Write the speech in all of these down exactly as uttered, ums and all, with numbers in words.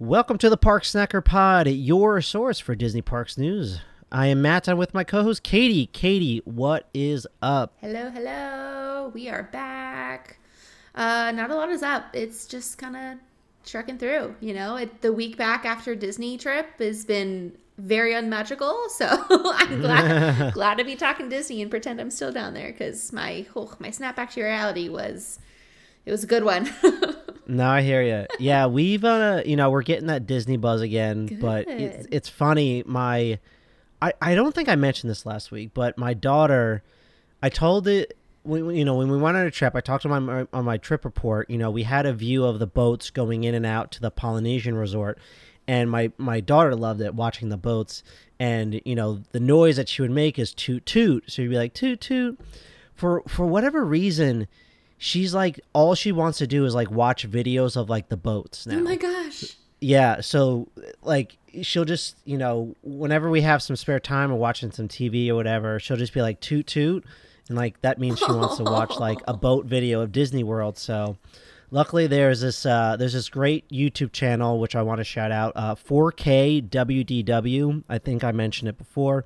Welcome to the Park Snacker Pod, your source for Disney Parks news. I am Matt. I'm with my co-host Katie. Katie, what is up? Hello, hello. We are back. Uh, not a lot is up. It's just kind of trucking through. You know, it, the week back after Disney trip has been very unmagical. So I'm glad glad to be talking Disney and pretend I'm still down there because my oh, my snap back to reality was it was a good one. No, I hear you. Yeah, we've uh, you know, we're getting that Disney buzz again, Good. but it's it's funny. My, I I don't think I mentioned this last week, but my daughter, I told it. When, you know, when we went on a trip, I talked to my on my trip report. You know, we had a view of the boats going in and out to the Polynesian resort, and my my daughter loved it, watching the boats. And you know, the noise that she would make is toot toot. So you'd be like toot toot. For for whatever reason, she's like, all she wants to do is like watch videos of like the boats now. Oh my gosh. Yeah, so like she'll just, you know, whenever we have some spare time or watching some T V or whatever, she'll just be like toot toot, and like that means she wants to watch like a boat video of Disney World. So luckily there's this uh there's this great YouTube channel which I want to shout out, uh four K W D W. I think I mentioned it before.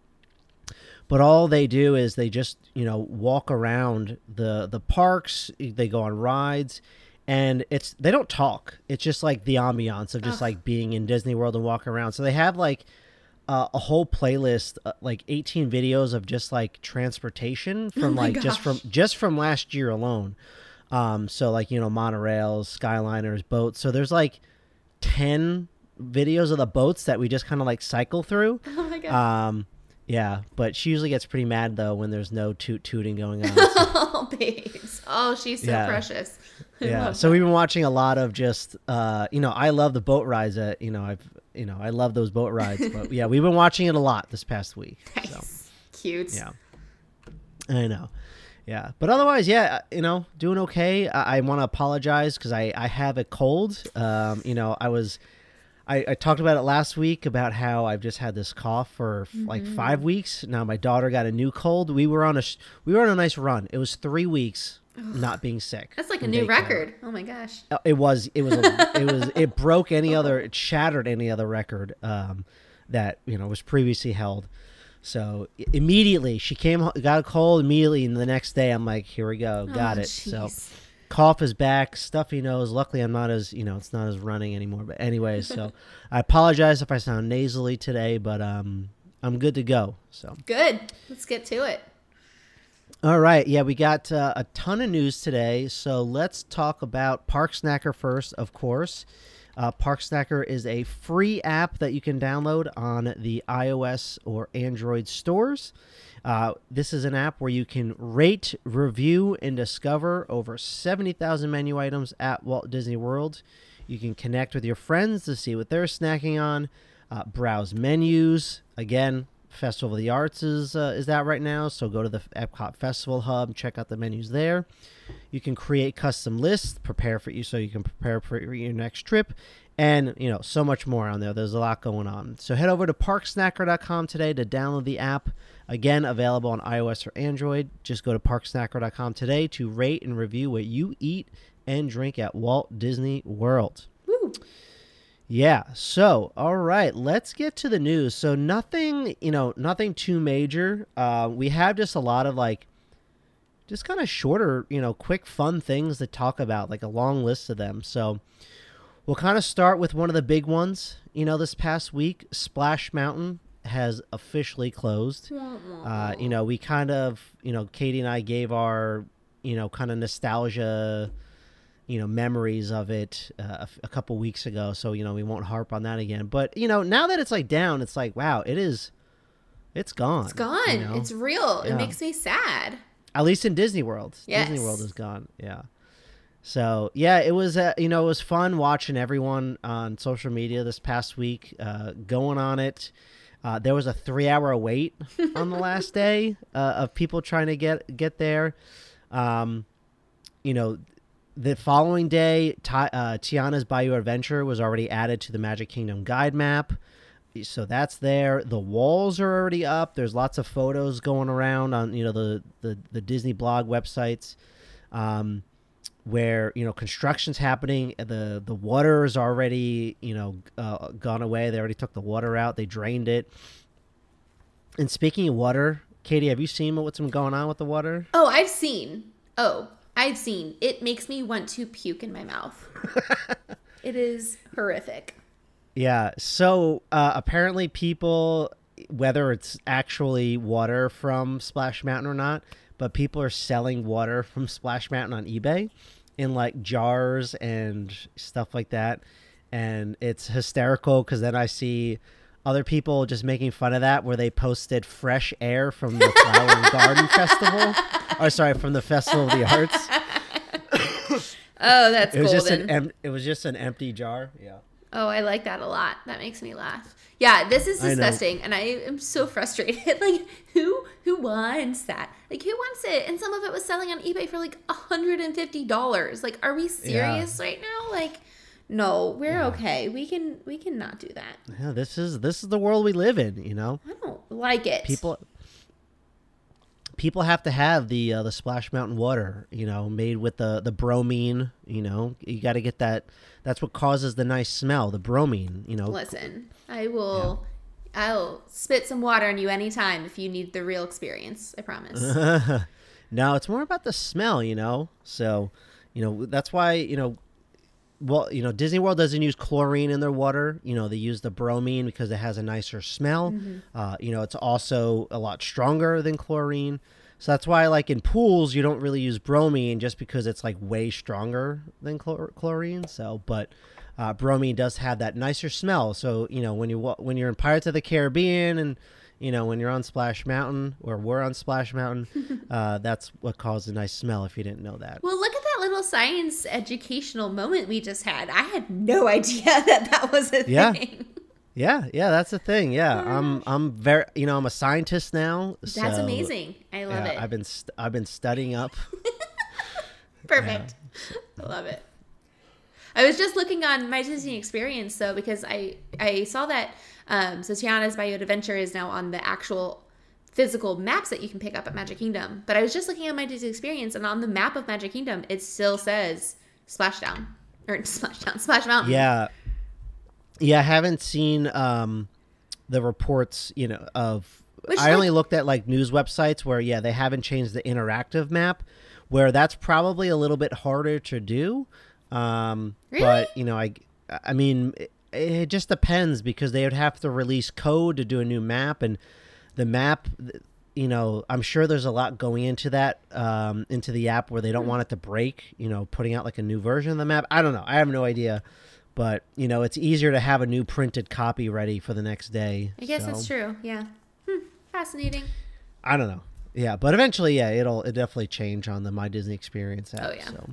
But all they do is they just, you know, walk around the the parks, they go on rides, and it's they don't talk. It's just like the ambiance of just Ugh. like being in Disney World and walking around. So they have like uh, a whole playlist, uh, like eighteen videos of just like transportation Oh from my like just from gosh. just from last year alone. Um, so like, you know, monorails, Skyliners, boats. So there's like ten videos of the boats that we just kind of like cycle through. Oh my gosh. Um, yeah, but she usually gets pretty mad though when there's no toot tooting going on. So, Oh, babes. Oh, she's so yeah, precious. I yeah. love So that. we've been watching a lot of just, uh, you know, I love the boat rides. That you know, I've, you know, I love those boat rides. But yeah, we've been watching it a lot this past week. So Nice. Cute. yeah, I know. Yeah, but otherwise, yeah, you know, doing okay. I, I want to apologize because I I have a cold. Um, you know, I was. I, I talked about it last week about how I've just had this cough for f- like five weeks now. My daughter got a new cold. We were on a sh- we were on a nice run. It was three weeks not being sick. That's like a from new daycare. record. Oh my gosh. Uh, It was it was a, it was it broke any other it shattered any other record um, that you know was previously held. So i- immediately she came ho- got a cold immediately, and the next day I'm like, here we go, got Oh, it. So jeez. cough is back, stuffy nose. Luckily, I'm not as, you know, it's not as running anymore. But anyways, so I apologize if I sound nasally today, but um, I'm good to go. So, Good. Let's get to it. all right. Yeah, we got uh, a ton of news today. So let's talk about Park Snacker first, of course. Uh, Park Snacker is a free app that you can download on the iOS or Android stores. Uh, this is an app where you can rate, review, and discover over seventy thousand menu items at Walt Disney World. You can connect with your friends to see what they're snacking on, uh, browse menus. Again, Festival of the Arts is uh, is out right now, so go to the Epcot Festival Hub, check out the menus there. You can create custom lists, prepare for you so you can prepare for your next trip, and you know so much more on there. There's a lot going on. So head over to park snacker dot com today to download the app. Again, available on iOS or Android. Just go to park snacker dot com today to rate and review what you eat and drink at Walt Disney World. Woo. Yeah. So, all right, let's get to the news. So nothing, you know, nothing too major. Uh, we have just a lot of like, just kind of shorter, you know, quick, fun things to talk about, like a long list of them. So we'll kind of start with one of the big ones. You know, this past week, Splash Mountain has officially closed. Uh, you know, we kind of, you know, Katie and I gave our, you know, kind of nostalgia, you know, memories of it uh, a, f- a couple weeks ago. So, you know, we won't harp on that again. But, you know, now that it's like down, it's like, wow, it is, it's gone. It's gone. you know? It's real. It Yeah. makes me sad. At least in Disney World. Yes. Disney World is gone. Yeah. So, yeah, it was, uh, you know, it was fun watching everyone on social media this past week uh, going on it. Uh, there was a three-hour wait on the last day uh, of people trying to get get there. Um, you know, the following day, Ti uh, Tiana's Bayou Adventure was already added to the Magic Kingdom guide map. So that's there. The walls are already up. There's lots of photos going around on, you know, the, the, the Disney blog websites. Um, where you know construction's happening. The the water is already you know uh, gone away. They already took the water out. They drained it. And speaking of water, Katie, have you seen what's been going on with the water? Oh, I've seen. Oh, I've seen. It makes me want to puke in my mouth. It is horrific. Yeah. So uh, apparently, people, whether it's actually water from Splash Mountain or not, but people are selling water from Splash Mountain on eBay in like jars and stuff like that. And it's hysterical because then I see other people just making fun of that, where they posted fresh air from the Flower and Garden Festival. Or sorry, from the Festival of the Arts. Oh, that's it was golden. just an em- it was just an empty jar. Yeah. Oh, I like that a lot. That makes me laugh. Yeah, this is disgusting, I and I am so frustrated. Like, who who wants that? Like, who wants it? And some of it was selling on eBay for like one hundred fifty dollars. Like, are we serious yeah. right now? Like, no, we're yeah. okay. We can we can not do that. Yeah, this is this is the world we live in. You know, I don't like it. People. People have to have the uh, the Splash Mountain water, you know, made with the, the bromine. You know, you got to get that. That's what causes the nice smell, the bromine. You know. Listen, I will. Yeah. I'll spit some water on you anytime if you need the real experience. I promise. No, it's more about the smell. You know, so you know that's why you know. Well, you know, Disney World doesn't use chlorine in their water. You know, they use the bromine because it has a nicer smell. Mm-hmm. Uh, you know, it's also a lot stronger than chlorine. So that's why, like, in pools, you don't really use bromine just because it's, like, way stronger than chlor- chlorine. So, but uh, bromine does have that nicer smell. So, you know, when, you, when you're in Pirates of the Caribbean and, you know, when you're on Splash Mountain, or we're on Splash Mountain, uh, that's what causes a nice smell, if you didn't know that. Well, look at that little science educational moment we just had. I had no idea that that was a yeah. thing. Yeah, yeah, that's the thing. Yeah, oh I'm I'm very, you know, I'm a scientist now. That's so, amazing. I love yeah, it. I've been st- I've been studying up. Perfect. Yeah. I love it. I was just looking on My Disney Experience, though, because I, I saw that um, so Tiana's Bayou Adventure is now on the actual physical maps that you can pick up at Magic Kingdom. But I was just looking at My Disney Experience, and on the map of Magic Kingdom, it still says Splashdown. Or Splashdown, Splash Mountain. Yeah. Yeah, I haven't seen um, the reports, you know, of... Which, I like, only looked at, like, news websites where, yeah, they haven't changed the interactive map, where that's probably a little bit harder to do. Um, really? But, you know, I, I mean, it, it just depends because they would have to release code to do a new map. And the map, you know, I'm sure there's a lot going into that, um, into the app where they don't mm. want it to break, you know, putting out like a new version of the map. I don't know. I have no idea. But, you know, it's easier to have a new printed copy ready for the next day. I guess so. That's true. Yeah. Hmm. Fascinating. I don't know. Yeah. But eventually, yeah, it'll it definitely change on the My Disney Experience app. Oh, yeah. So.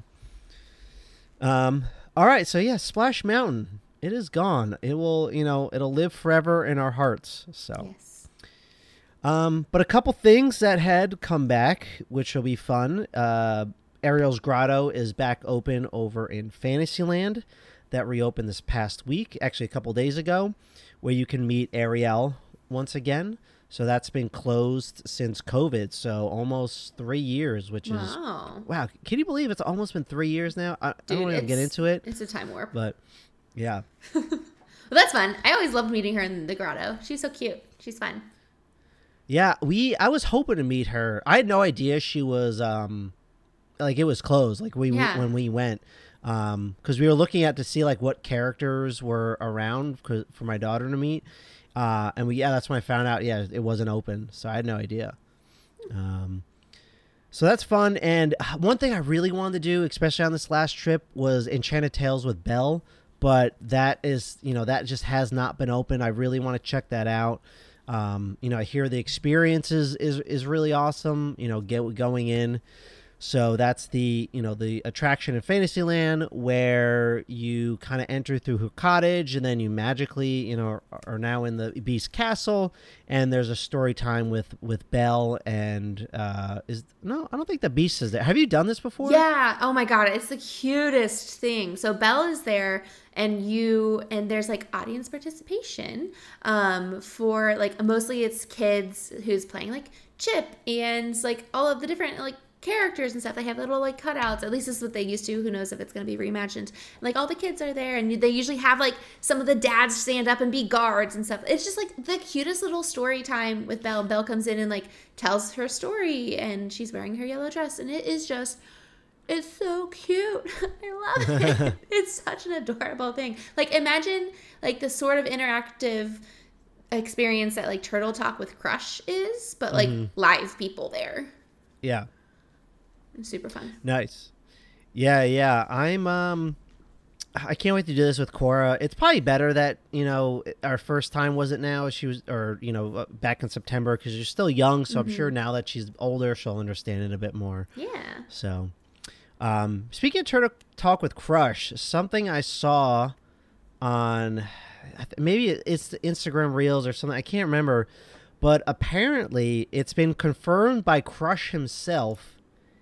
Um, all right. So yeah, Splash Mountain, it is gone. It will, you know, it'll live forever in our hearts. So, yes. um, but a couple things that had come back, which will be fun. Uh, Ariel's Grotto is back open over in Fantasyland. That reopened this past week, actually a couple days ago, where you can meet Ariel once again. So that's been closed since COVID, so almost three years, which wow. is... Wow. Can you believe it's almost been three years now? I, Dude, I don't want to get into it. It's a time warp. But, yeah. Well, that's fun. I always loved meeting her in the grotto. She's so cute. She's fun. Yeah, we... I was hoping to meet her. I had no idea she was... um Like, it was closed, like, we yeah. when we went. Um, because we were looking at to see, like, what characters were around for my daughter to meet. Uh, and we, yeah, that's when I found out, yeah, it wasn't open. So I had no idea. Um, so that's fun. And one thing I really wanted to do, especially on this last trip, was Enchanted Tales with Belle. But that is, you know, that just has not been open. I really want to check that out. Um, you know, I hear the experience is, is, is really awesome, you know, get going in. So that's the, you know, the attraction in Fantasyland where you kind of enter through her cottage and then you magically, you know, are, are now in the Beast Castle, and there's a story time with, with Belle and uh, is no, I don't think the Beast is there. Have you done this before? Yeah. Oh my God. It's the cutest thing. So Belle is there and you, and there's like audience participation um, for like, mostly it's kids who's playing like Chip and like all of the different like characters and stuff. They have little like cutouts. At least this is what they used to. Who knows if it's going to be reimagined? Like all the kids are there, and they usually have like some of the dads stand up and be guards and stuff. It's just like the cutest little story time with Belle. Belle comes in and like tells her story, and she's wearing her yellow dress, and it is just, it's so cute. I love it. It's such an adorable thing. Like imagine like the sort of interactive experience that like Turtle Talk with Crush is, but like mm-hmm. live people there. Yeah. It's super fun. Nice. Yeah, yeah. I'm um I can't wait to do this with Cora. It's probably better that, you know, our first time wasn't now. She was, or, you know, back in September, because you're still young. So mm-hmm. I'm sure now that she's older, she'll understand it a bit more. Yeah. So, um, speaking of Turtle Talk with Crush, something I saw on, maybe it's the Instagram Reels or something, I can't remember, but apparently it's been confirmed by Crush himself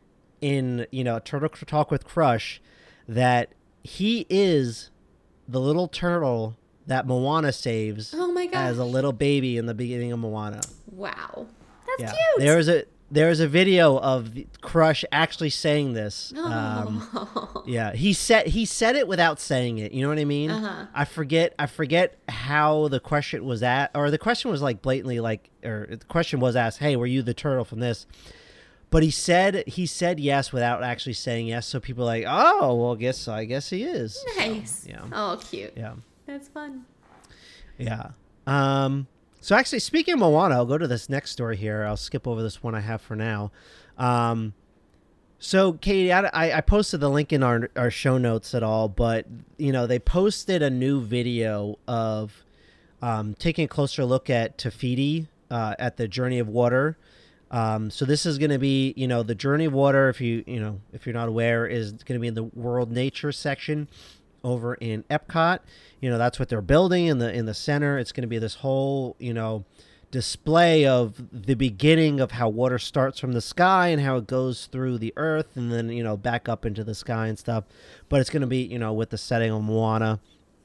in, you know, Turtle Talk with Crush, that he is the little turtle that Moana saves. Oh my gosh. As a little baby in the beginning of Moana. Wow. That's yeah. cute. There's a there's a video of Crush actually saying this. Oh. Um, yeah, he said he said it without saying it. You know what I mean? Uh-huh. I forget I forget how the question was at, or the question was like blatantly like, or the question was asked, "Hey, were you the turtle from this?" But he said he said yes without actually saying yes, so people are like, oh, well, I guess I guess he is. Nice. So, yeah. Oh, cute. Yeah. That's fun. Yeah. Um. So actually, speaking of Moana, I'll go to this next story here. I'll skip over this one I have for now. Um. So Katie, I, I posted the link in our our show notes at all, but you know they posted a new video of um taking a closer look at Te Fiti uh, at the Journey of Water. Um, so this is going to be, you know, the Journey of Water, if you, you know, if you're not aware, is going to be in the World Nature section over in Epcot. You know, that's what they're building in the, in the center. It's going to be this whole, you know, display of the beginning of how water starts from the sky and how it goes through the earth and then, you know, back up into the sky and stuff. But it's going to be, you know, with the setting of Moana.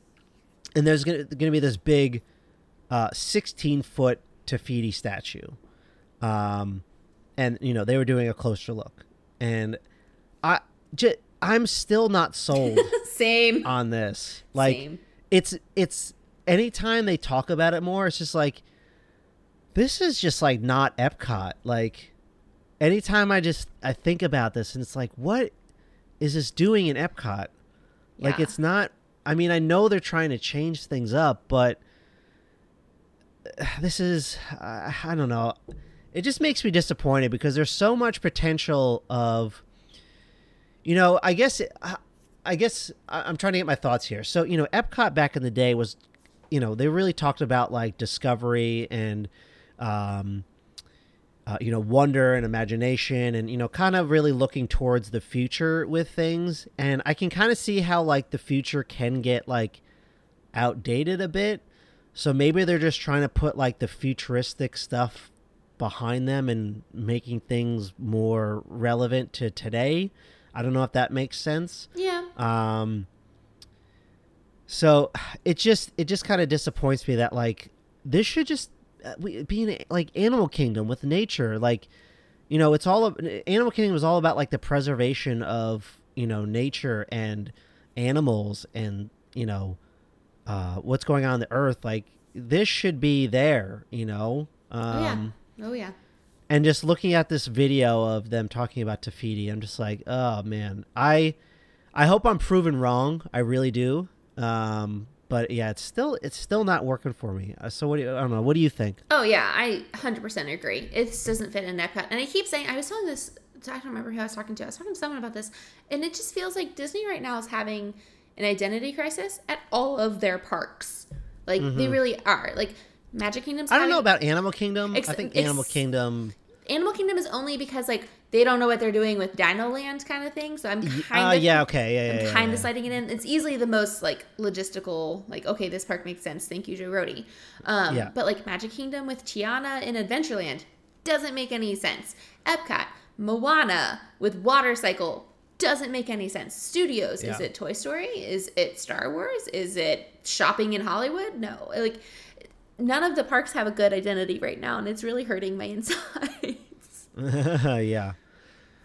And there's going to be this big, uh, sixteen foot Te Fiti statue. Um, and you know, they were doing a closer look, and I j- I'm still not sold Same. on this. Like Same. it's, it's anytime they talk about it more, it's just like, this is just like not Epcot. Like anytime I just, I think about this and it's like, what is this doing in Epcot? Yeah. Like it's not, I mean, I know they're trying to change things up, but this is, uh, I don't know. It just makes me disappointed because there's so much potential of, you know, I guess, I guess I'm trying to get my thoughts here. So, you know, Epcot back in the day was, you know, they really talked about like discovery and, um, uh, you know, wonder and imagination and, you know, kind of really looking towards the future with things. And I can kind of see how like the future can get like outdated a bit. So maybe they're just trying to put like the futuristic stuff behind them and making things more relevant to today. I don't know if that makes sense. Yeah. Um. So it just it just kind of disappoints me that like this should just be in like Animal Kingdom with nature. Like, you know, it's all Animal Kingdom is all about like the preservation of, you know, nature and animals and, you know, uh, what's going on on the earth. Like this should be there, you know. Um, oh yeah. Oh yeah. And just looking at this video of them talking about Te Fiti, I'm just like, oh man, I, I hope I'm proven wrong. I really do. Um, but yeah, it's still, it's still not working for me. Uh, so what do you, I don't know. What do you think? Oh yeah, I one hundred percent agree. It doesn't fit in Epcot. And I keep saying, I was telling this, I don't remember who I was talking to. I was talking to someone about this. And it just feels like Disney right now is having an identity crisis at all of their parks. Like mm-hmm. they really are. Like Magic Kingdom's I don't having, know about Animal Kingdom. Ex- I think ex- Animal Kingdom. Animal Kingdom is only because like they don't know what they're doing with Dino Land kind of thing. So I'm kind uh, of yeah okay yeah, yeah I'm kind yeah, of yeah. sliding it in. It's easily the most like logistical. Like okay, this park makes sense. Thank you, Joe Rohde. Um, yeah. But like Magic Kingdom with Tiana in Adventureland doesn't make any sense. Epcot, Moana with Water Cycle doesn't make any sense. Studios, yeah. Is it Toy Story? Is it Star Wars? Is it shopping in Hollywood? No, like. None of the parks have a good identity right now, and it's really hurting my insides. yeah.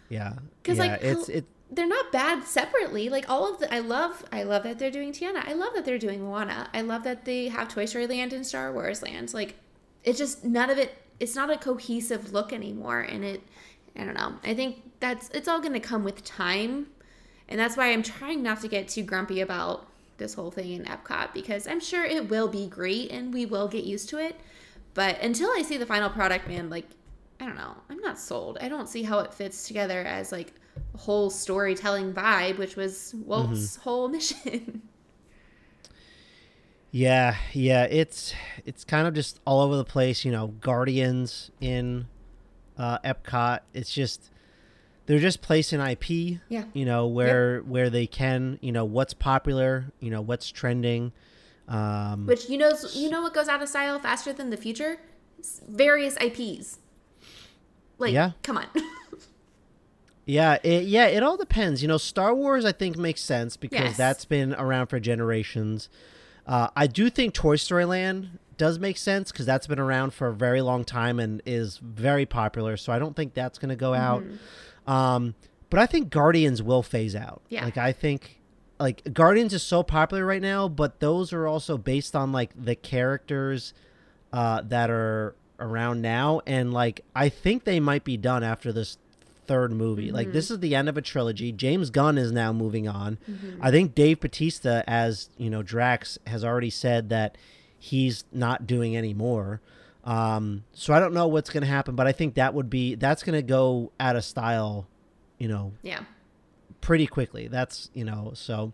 Yeah. Because yeah, like it's it. they're not bad separately. Like all of the, I love, I love that they're doing Tiana. I love that they're doing Moana. I love that they have Toy Story Land and Star Wars Land. Like, it's just none of it. It's not a cohesive look anymore, and it. I don't know. I think that's it's all going to come with time, and that's why I'm trying not to get too grumpy about this whole thing in Epcot, because I'm sure it will be great and we will get used to it. But until I see the final product, man, like, I don't know. I'm not sold. I don't see how it fits together as like a whole storytelling vibe, which was Walt's mm-hmm. whole mission. Yeah, yeah, it's it's kind of just all over the place, you know, Guardians in uh, Epcot. It's just they're just placing I P, yeah. you know, where yep. where they can, you know, what's popular, you know, what's trending. Um, Which you know, you know what goes out of style faster than the future? Various I Ps. Like, yeah. come on. yeah, it, yeah, it all depends. You know, Star Wars I think makes sense because yes. that's been around for generations. Uh, I do think Toy Story Land does make sense because that's been around for a very long time and is very popular. So I don't think that's going to go out. Mm-hmm. Um, but I think Guardians will phase out. Yeah. Like I think like Guardians is so popular right now, but those are also based on like the characters uh, that are around now. And like I think they might be done after this third movie. Mm-hmm. Like this is the end of a trilogy. James Gunn is now moving on. Mm-hmm. I think Dave Bautista as, you know, Drax has already said that he's not doing any more. Um, so I don't know what's going to happen, but I think that would be, that's going to go out of style, you know, yeah, pretty quickly. That's, you know, so,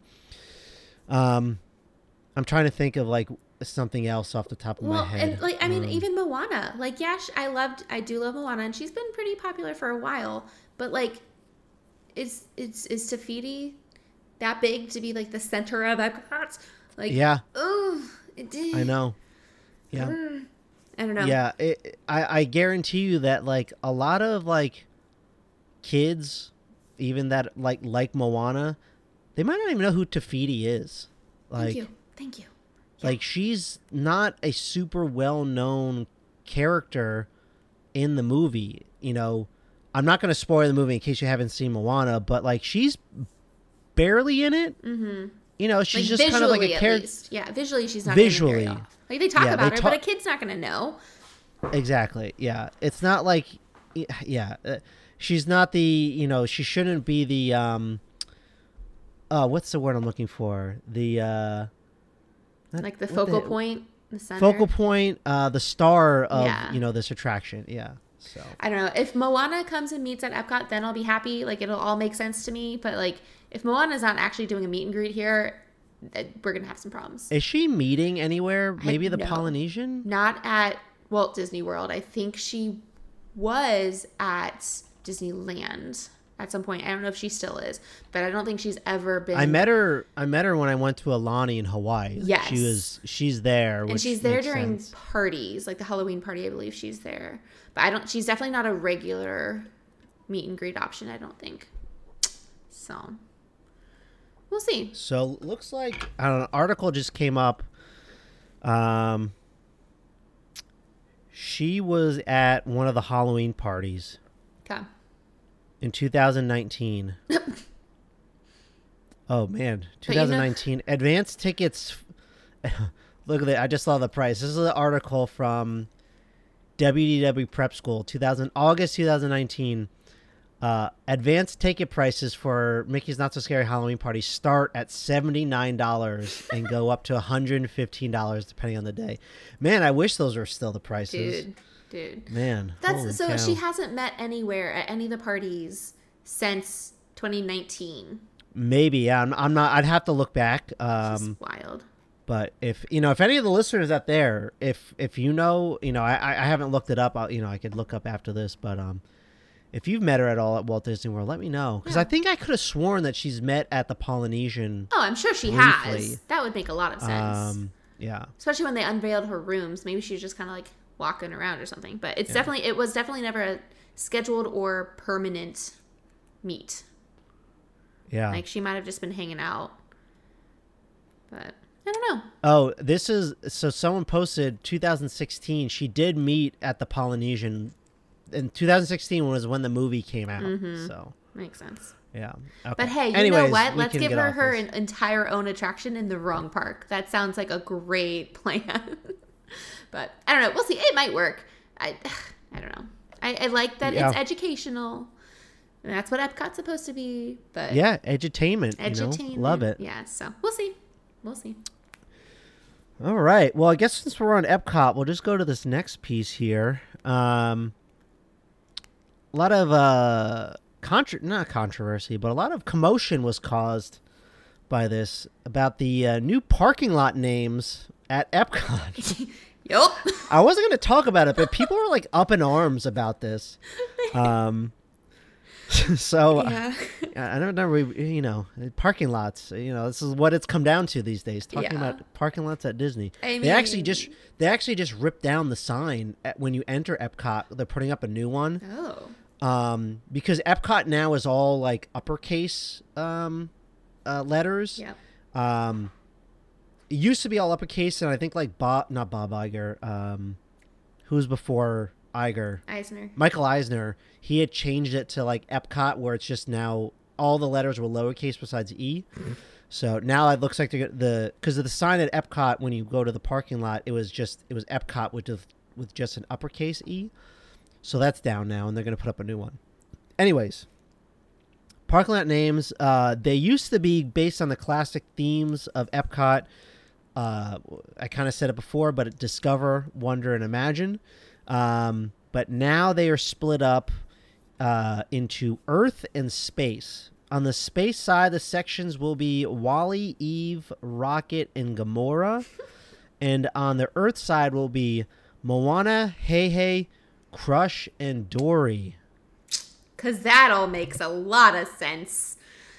um, I'm trying to think of like something else off the top of well, my head. And like, I mean, um, even Moana, like, yeah, I loved, I do love Moana and she's been pretty popular for a while, but like, is, is, is Te Fiti that big to be like the center of Epcot? Like, yeah, oh, it did. I know. Yeah. Mm. I don't know. Yeah, it, I, I guarantee you that like a lot of like kids, even that like like Moana, they might not even know who Te Fiti is. Like, Thank you. Thank you. Yeah. Like she's not a super well known character in the movie. You know, I'm not going to spoil the movie in case you haven't seen Moana, but like she's barely in it. Mm-hmm. You know, she's like just kind of like a character. Yeah, visually she's not visually. Very off. Like they talk yeah, about they her, ta- but a kid's not going to know. Exactly. Yeah, it's not like, yeah, uh, she's not the. You know, she shouldn't be the. Um, uh, what's the word I'm looking for? The. Uh, not, like the focal the, point, the center. Focal point, uh, the star of yeah. you know this attraction. Yeah. So I don't know if Moana comes and meets at Epcot, then I'll be happy. Like it'll all make sense to me. But like if Moana's not actually doing a meet and greet here, we're gonna have some problems. Is she meeting anywhere? Maybe I, the no, Polynesian? Not at Walt Disney World. I think she was at Disneyland at some point. I don't know if she still is, but I don't think she's ever been. I met her. I met her when I went to Aulani in Hawaii. Yes, she was. She's there, and which she's there makes during sense. parties, like the Halloween party. I believe she's there, but I don't. She's definitely not a regular meet and greet option. I don't think. So we'll see. So looks like I don't know, an article just came up. Um, she was at one of the Halloween parties. Okay. In two thousand nineteen. Oh man, twenty nineteen. You know, advance tickets. Look at that! I just saw the price. This is an article from W D W Prep School, two thousand August two thousand nineteen. Uh, advanced ticket prices for Mickey's Not So Scary Halloween Party start at seventy-nine dollars and go up to one hundred fifteen dollars depending on the day. Man, I wish those were still the prices. Dude. Dude, man, that's so cow. She hasn't met anywhere at any of the parties since twenty nineteen. Maybe, yeah. I'm, I'm not. I'd have to look back. Um, She's wild. But if you know, if any of the listeners out there, if if you know, you know, I I haven't looked it up. I'll, you know, I could look up after this. But um, if you've met her at all at Walt Disney World, let me know because yeah. I think I could have sworn that she's met at the Polynesian. Oh, I'm sure she briefly. has. That would make a lot of sense. Um, yeah. Especially when they unveiled her rooms. Maybe she was just kind of like walking around or something, but it's yeah. definitely it was definitely never a scheduled or permanent meet. Yeah, like she might have just been hanging out, but I don't know. Oh, this is so someone posted two thousand sixteen. She did meet at the Polynesian in two thousand sixteen was when the movie came out. Mm-hmm. So Makes sense. Yeah. Okay. But hey, you Anyways, know what? we Let's can give get her off her this. an entire own attraction in the wrong park. That sounds like a great plan. But I don't know. We'll see. It might work. I I don't know. I, I like that Yeah. it's educational. And that's what Epcot's supposed to be. But Yeah, edutainment. edutainment. You know? Love it. Yeah. So we'll see. We'll see. All right. Well, I guess since we're on Epcot, we'll just go to this next piece here. Um, a lot of uh, contra- not controversy, but a lot of commotion was caused by this about the uh, new parking lot names at Epcot. Yup. I wasn't going to talk about it, but people are like up in arms about this. Um, so Yeah. I, I don't know. We, you know, parking lots. You know, this is what it's come down to these days. Talking Yeah. about parking lots at Disney. I they actually mean- just they actually just ripped down the sign at, when you enter Epcot. They're putting up a new one. Oh. Um, because Epcot now is all like uppercase um, uh, letters. Yep. Um, it used to be all uppercase, and I think like Bob, not Bob Iger, um, who's before Iger, Eisner. Michael Eisner. He had changed it to like Epcot, where it's just now all the letters were lowercase besides E. So now it looks like they're gonna- the because of the sign at Epcot when you go to the parking lot, it was just it was Epcot with just, with just an uppercase E. So that's down now, and they're going to put up a new one. Anyways, parking lot names, uh, they used to be based on the classic themes of Epcot. Uh, I kind of said it before, but Discover, Wonder, and Imagine. Um, but now they are split up uh, into Earth and Space. On the space side, the sections will be Wally, Eve, Rocket, and Gamora. And on the Earth side will be Moana, Hey Hey, Crush, and Dory. Because that all makes a lot of sense.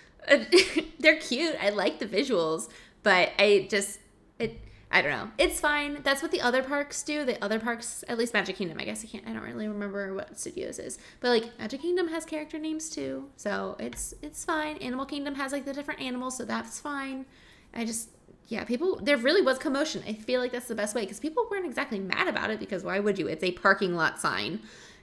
They're cute. I like the visuals. But I just, it, I don't know. It's fine. That's what the other parks do. The other parks, at least Magic Kingdom, I guess I can't, I don't really remember what Studios is. But like Magic Kingdom has character names too. So it's, it's fine. Animal Kingdom has like the different animals. So that's fine. I just, yeah, people, there really was commotion. I feel like that's the best way because people weren't exactly mad about it because why would you? It's a parking lot sign.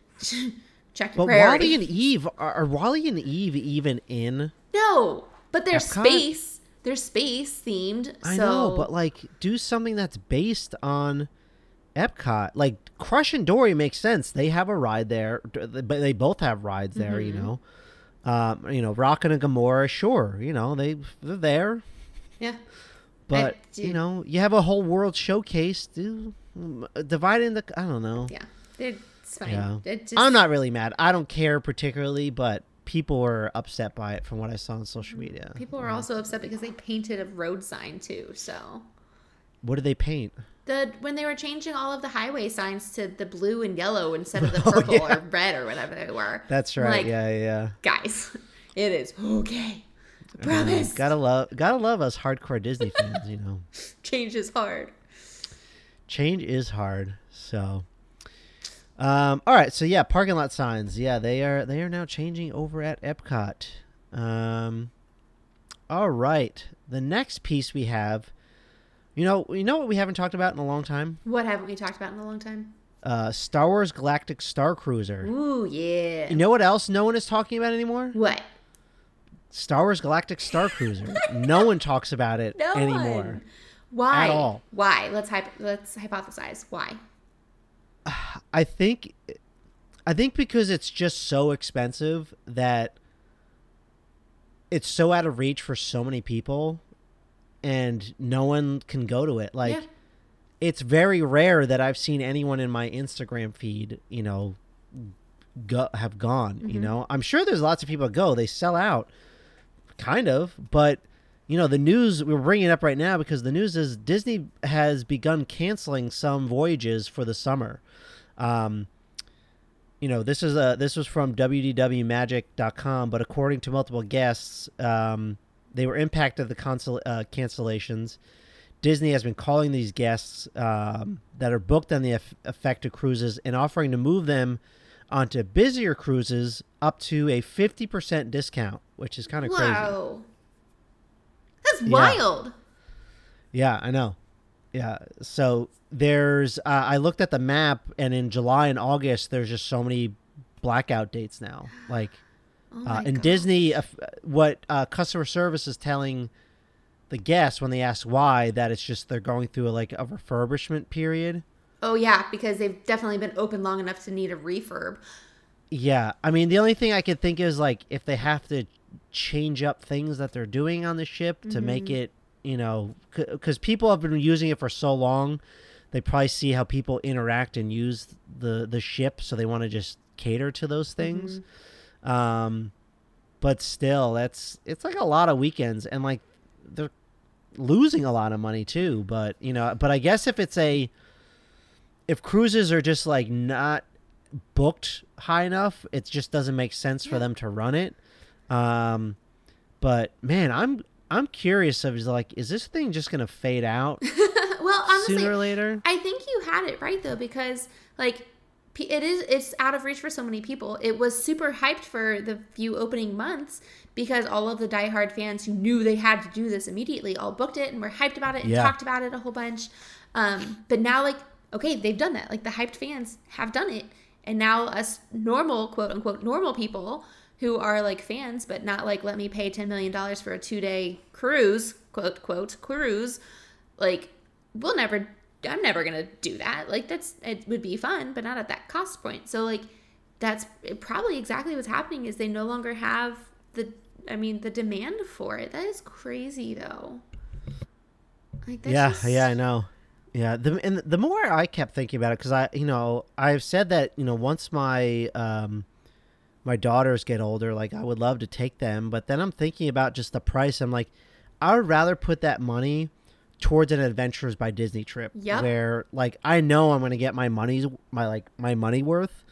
Check your But priority. Wally and Eve, are, are Wally and Eve even in? No, but they're Epcot? space. They're space themed. I so know, but like do something that's based on Epcot. Like Crush and Dory makes sense. They have a ride there, but they both have rides there, Mm-hmm. you know. Um, you know, Rocket and Gamora, sure, you know, they they're there. yeah. But I- you know, you have a whole world showcase. Do dividing the I don't know. Yeah, it's fine. Yeah. It just, I'm not really mad. I don't care particularly, but people were upset by it from what I saw on social media. People are also upset because they painted a road sign too. So What did they paint? the when they were changing all of the highway signs to the blue and yellow instead of the Oh, purple yeah. or red or whatever they were. That's I'm right. like, yeah, yeah, yeah. guys, it is okay. I I mean, promise. gotta love, gotta love us hardcore Disney fans. You know, Change is hard. change is hard. So, um, all right. So yeah, parking lot signs. Yeah, they are they are now changing over at Epcot. Um, all right. The next piece we have, you know, you know what we haven't talked about in a long time. What haven't we talked about in a long time? Uh, Star Wars Galactic Star Cruiser. Ooh, yeah. You know what else no one is talking about anymore? What? Star Wars Galactic Star Cruiser. No one talks about it No anymore. one. Why? At all. Why? Let's hype. Let's hypothesize. Why? I think I think because it's just so expensive that it's so out of reach for so many people and no one can go to it. Like Yeah. it's very rare that I've seen anyone in my Instagram feed, you know, go have gone, you Mm-hmm. know. I'm sure there's lots of people that go. They sell out kind of, but you know, the news we're bringing it up right now because the news is Disney has begun canceling some voyages for the summer. Um, you know, this is a this was from w d w magic dot com, but according to multiple guests, um, they were impacted the consol- uh, cancellations. Disney has been calling these guests um, that are booked on the aff- affected cruises and offering to move them onto busier cruises up to a fifty percent discount, which is kind of crazy. Wow. That's Yeah. wild. Yeah, I know. Yeah. So there's, uh, I looked at the map, and in July and August, there's just so many blackout dates now. Like, Oh Uh, my and gosh. Disney, uh, what uh, customer service is telling the guests when they ask why, that it's just they're going through a, like a refurbishment period. Oh yeah, because they've definitely been open long enough to need a refurb. Yeah, I mean the only thing I could think is like if they have to change up things that they're doing on the ship to make Mm-hmm. it, you know, because people have been using it for so long, they probably see how people interact and use the the ship, so they want to just cater to those Mm-hmm. things. Um, but still, that's it's like a lot of weekends, and like they're losing a lot of money too. But you know, but I guess if it's a if cruises are just like not booked high enough, it just doesn't make sense for Yeah. them to run it. Um, but man, I'm I'm curious of is like, is this thing just gonna fade out Well, honestly, sooner or later? I think you had it right though, because like pe- it is it's out of reach for so many people. It was super hyped for the few opening months because all of the diehard fans who knew they had to do this immediately all booked it and were hyped about it and Yeah, talked about it a whole bunch. Um, but now, like, okay, they've done that. Like the hyped fans have done it, and now us normal, quote unquote, normal people who are like fans, but not like let me pay ten million dollars for a two day cruise, quote quote cruise, like we'll never I'm never gonna do that. Like that's it would be fun, but not at that cost point. So like that's probably exactly what's happening is they no longer have the I mean the demand for it. That is crazy though. Like that's yeah, yeah, I just know. Yeah, the and the more I kept thinking about it, because I, you know, I've said that you know once my um my daughters get older, like I would love to take them, but then I'm thinking about just the price. I'm like, I would rather put that money towards an Adventures by Disney trip yep. where like I know I'm going to get my money's my like my money worth.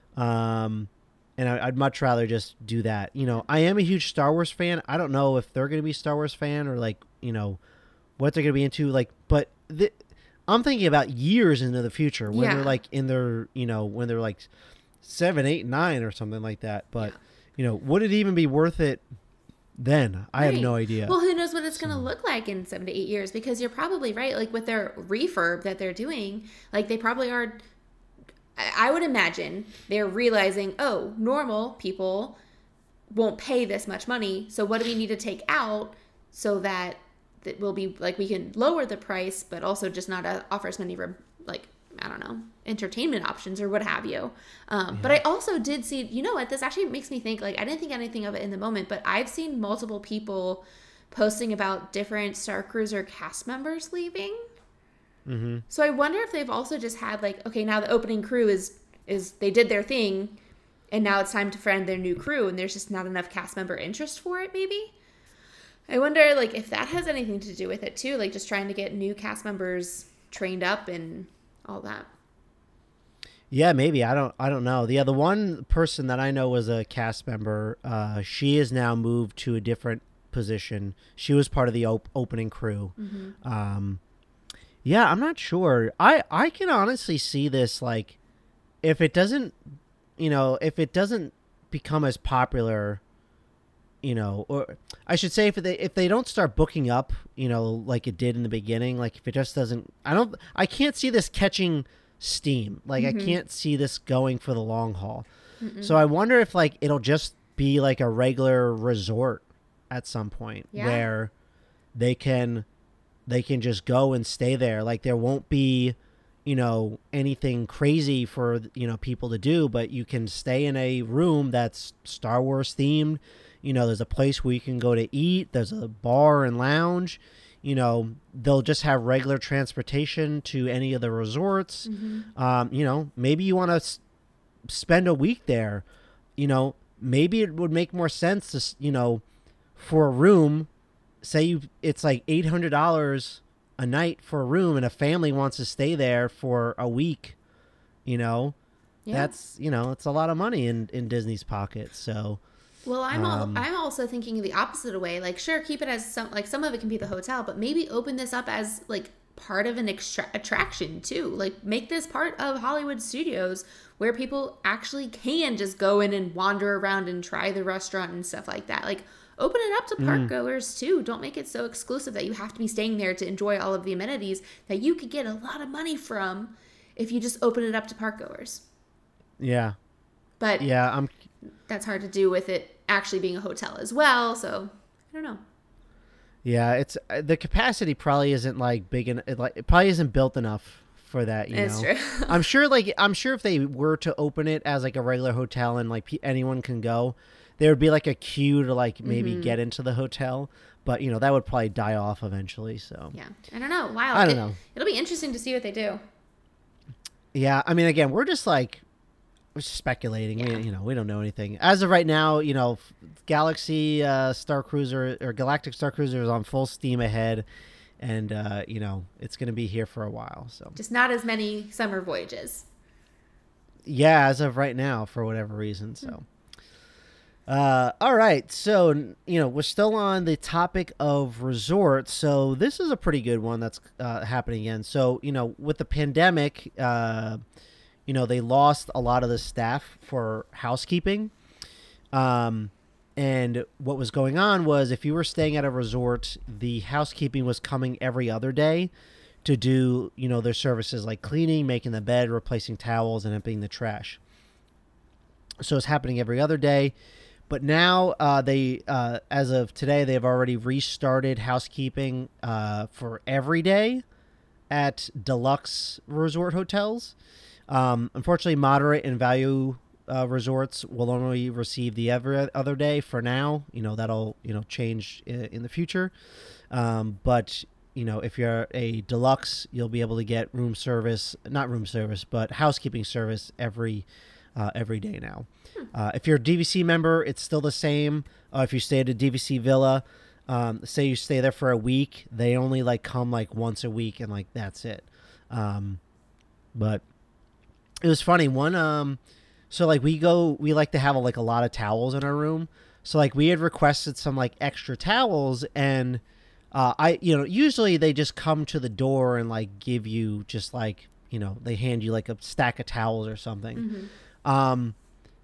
Um and I, I'd much rather just do that. You know, I am a huge Star Wars fan. I don't know if they're going to be Star Wars fan or like, you know, what they're going to be into like but the, I'm thinking about years into the future when they're Yeah. like in their, you know, when they're like seven, eight, nine, or something like that. Yeah. But you know, would it even be worth it then? I have Right. no idea. Well, who knows what it's So going to look like in seven to eight years? Because you're probably right. Like with their refurb that they're doing, like they probably are. I I would imagine they're realizing, oh, normal people won't pay this much money. So what do we need to take out so that that will be like we can lower the price, but also just not uh, offer as many like I don't know entertainment options or what have you. Um, but yeah, I also did see, you know what? This actually makes me think. Like I didn't think anything of it in the moment, but I've seen multiple people posting about different Star Cruiser cast members leaving. mm-hmm. So I wonder if they've also just had like, okay, now the opening crew is is they did their thing, and now it's time to find their new crew, and there's just not enough cast member interest for it. Maybe I wonder like if that has anything to do with it too, like just trying to get new cast members trained up and all that. Yeah, maybe. I don't I don't know. Yeah, the one person that I know was a cast member, uh, she is now moved to a different position. She was part of the op- opening crew. Mm-hmm. Um, yeah, I'm not sure. I I can honestly see this like if it doesn't, you know, if it doesn't become as popular, you know, or I should say if they if they don't start booking up, you know, like it did in the beginning, like if it just doesn't, I don't, I can't see this catching steam. Like I Mm-hmm. can't see this going for the long haul. So Mm-mm. I wonder if like it'll just be like a regular resort at some point Yeah. where they can they can just go and stay there. Like there won't be, you know, anything crazy for, you know, people to do, but you can stay in a room that's Star Wars themed. You know, there's a place where you can go to eat. There's a bar and lounge. You know, they'll just have regular transportation to any of the resorts. Mm-hmm. Um, you know, maybe you want to s- spend a week there. You know, maybe it would make more sense to, s- you know, for a room, say you it's like eight hundred dollars a night for a room, and a family wants to stay there for a week. You know, Yeah. that's you know, it's a lot of money in in Disney's pocket. So, Well, I'm all, um, I'm also thinking the opposite way. Like, sure, keep it as some like some of it can be the hotel, but maybe open this up as like part of an extra- attraction too. Like, make this part of Hollywood Studios where people actually can just go in and wander around and try the restaurant and stuff like that. Like, open it up to park mm, goers too. Don't make it so exclusive that you have to be staying there to enjoy all of the amenities that you could get a lot of money from if you just open it up to park goers. yeah, But yeah, I'm that's hard to do with it actually being a hotel as well. So I don't know. Yeah, it's uh, the capacity probably isn't like big and it, like it probably isn't built enough for that. You It's know, true. I'm sure like I'm sure if they were to open it as like a regular hotel and like pe- anyone can go, there would be like a queue to like maybe Mhm. get into the hotel. But you know that would probably die off eventually. So Yeah, I don't know. Wow, I don't it, know. It'll be interesting to see what they do. Yeah, I mean, again, we're just like we're just speculating. Yeah. We, you know, we don't know anything as of right now. You know, Galaxy uh, Star Cruiser or Galactic Star Cruiser is on full steam ahead, and uh, you know it's going to be here for a while. So Just not as many summer voyages. yeah, as of right now, for whatever reason. So, uh, all right. So you know, we're still on the topic of resorts. So this is a pretty good one that's uh, happening again. So you know, with the pandemic. Uh, You know, they lost a lot of the staff for housekeeping. Um, and what was going on was if you were staying at a resort, the housekeeping was coming every other day to do, you know, their services like cleaning, making the bed, replacing towels, and emptying the trash. So it's happening every other day. But now uh, they, uh, as of today, they've already restarted housekeeping uh, for every day at deluxe resort hotels. Um, unfortunately, moderate and value uh, resorts will only receive the every other day for now. You know, that'll, you know, change in, in the future. Um, but, you know, if you're a deluxe, you'll be able to get room service, not room service, but housekeeping service every uh, every day now. Uh, if you're a D V C member, it's still the same. Uh, if you stay at a D V C villa, um, say you stay there for a week, they only like come like once a week and like that's it. Um, but it was funny. One, um, so like we go, we like to have like a lot of towels in our room. So like we had requested some like extra towels, and uh, I, you know, usually they just come to the door and like give you just like, you know, they hand you like a stack of towels or something. Mm-hmm. Um,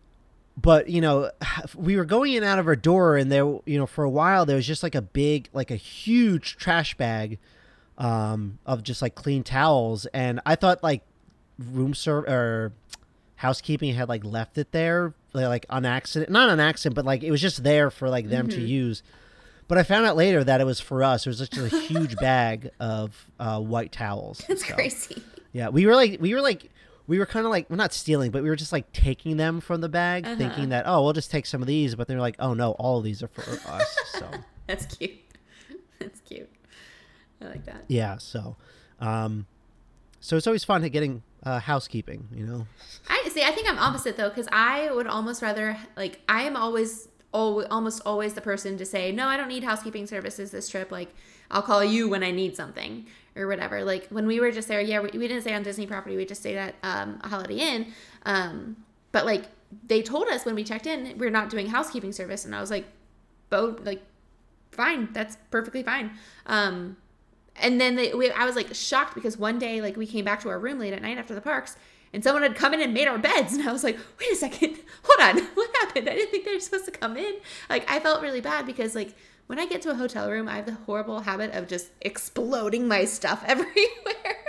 but you know, we were going in and out of our door, and there, you know, for a while there was just like a big, like a huge trash bag, um, of just like clean towels, and I thought like room serve or housekeeping had like left it there like, like on accident, not on accident, but like it was just there for like them Mm-hmm. to use. But I found out later that it was for us. It was just a huge bag of uh, white towels. That's So, crazy. yeah, we were like, we were like, we were kind of like, we're not stealing, but we were just like taking them from the bag, Uh-huh. thinking that, oh, we'll just take some of these. But they're like, oh no, all of these are for us. So That's cute. That's cute. I like that. yeah, so, um, so it's always fun getting uh, housekeeping, you know. I see. I think I'm opposite though, because I would almost rather like I am always, al- almost always the person to say no. I don't need housekeeping services this trip. Like I'll call you when I need something or whatever. Like when we were just there, yeah, we, we didn't stay on Disney property. We just stayed at um, a Holiday Inn. Um, but like they told us when we checked in, we're not doing housekeeping service, and I was like, both like, fine, that's perfectly fine. Um, And then they, we, I was like shocked because one day, like we came back to our room late at night after the parks, and someone had come in and made our beds, and I was like, "Wait a second, hold on, what happened? I didn't think they were supposed to come in." Like I felt really bad because like when I get to a hotel room, I have the horrible habit of just exploding my stuff everywhere.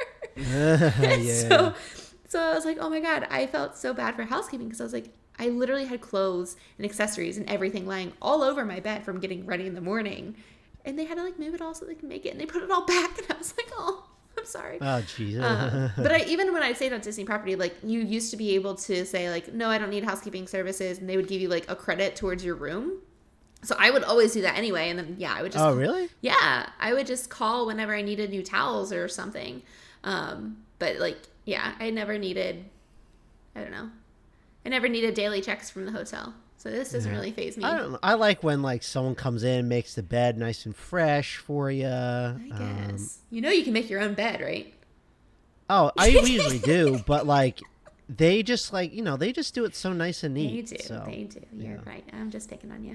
yeah. so, so I was like, "Oh my god!" I felt so bad for housekeeping because I was like, I literally had clothes and accessories and everything lying all over my bed from getting ready in the morning. And they had to like move it all so they can make it, and they put it all back, and I was like, "Oh, I'm sorry." Oh, jeez. uh, but I, even when I stayed on Disney property, like you used to be able to say like, "No, I don't need housekeeping services," and they would give you like a credit towards your room. So I would always do that anyway, and then yeah, I would just Oh, really? yeah, I would just call whenever I needed new towels or something. Um, but like yeah, I never needed, I don't know, I never needed daily checks from the hotel. So this doesn't Yeah. really faze me. I don't know. I like when like someone comes in, makes the bed nice and fresh for you. I guess. You know you can make your own bed, right? oh, I we usually do, but like they just like you know they just do it so nice and neat. They do. so. They do. You're yeah. right. I'm just picking on you.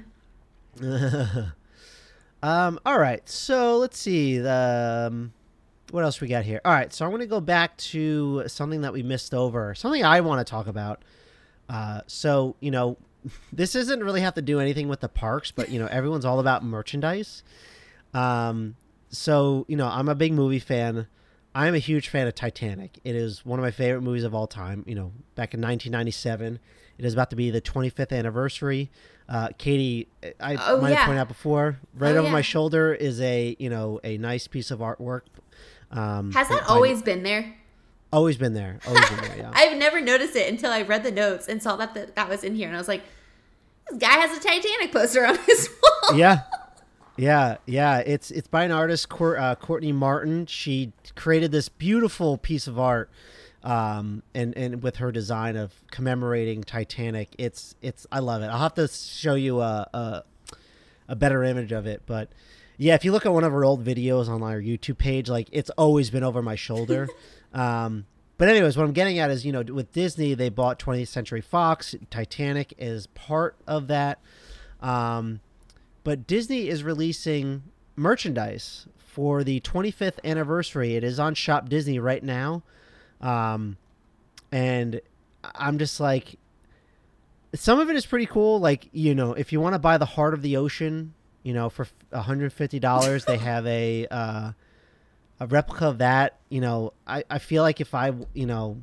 um. All right. So let's see. The um, what else we got here? All right. So I'm going to go back to something that we missed over. Something I want to talk about. Uh. So you know. This doesn't really have to do anything with the parks, but you know everyone's all about merchandise. Um, so you know I'm a big movie fan, I am a huge fan of Titanic. It is one of my favorite movies of all time. You know, back in nineteen ninety-seven, it is about to be the twenty-fifth anniversary. Uh, Katie, I Oh, might yeah. have pointed out before, right Oh, over yeah. my shoulder is a you know a nice piece of artwork. Um, Has that by- always been there? always been there? Always been there. Yeah. I've never noticed it until I read the notes and saw that the, that was in here, and I was like, "This guy has a Titanic poster on his wall." yeah, yeah, yeah. It's it's by an artist, Cour- uh, Courtney Martin. She created this beautiful piece of art, um, and and with her design of commemorating Titanic. It's it's I love it. I'll have to show you a a, a better image of it, but yeah, if you look at one of her old videos on our YouTube page, like it's always been over my shoulder. um, but anyways, what I'm getting at is, you know, with Disney, they bought twentieth Century Fox. Titanic is part of that. Um, but Disney is releasing merchandise for the twenty-fifth anniversary. It is on Shop Disney right now. Um, and I'm just like, some of it is pretty cool. Like, you know, if you want to buy the Heart of the Ocean, you know, for one hundred fifty dollars, they have a, uh, a replica of that. You know, I, I feel like if I, you know,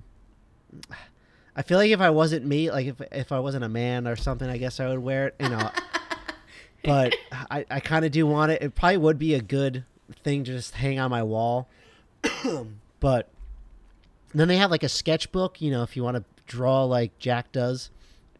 I feel like if I wasn't me, like if, if I wasn't a man or something, I guess I would wear it, you know, but I, I kind of do want it. It probably would be a good thing to just hang on my wall. But then they have like a sketchbook, you know, if you want to draw like Jack does.